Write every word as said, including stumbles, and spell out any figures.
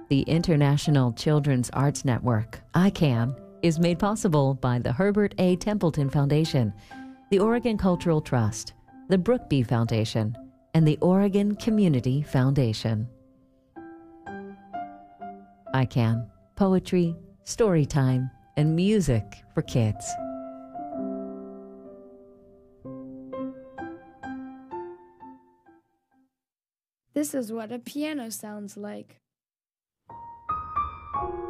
The International Children's Arts Network, I CAN, is made possible by the Herbert A. Templeton Foundation, the Oregon Cultural Trust, the Brookby Foundation, and the Oregon Community Foundation. I CAN, poetry, story time, and music for kids. This is what a piano sounds like.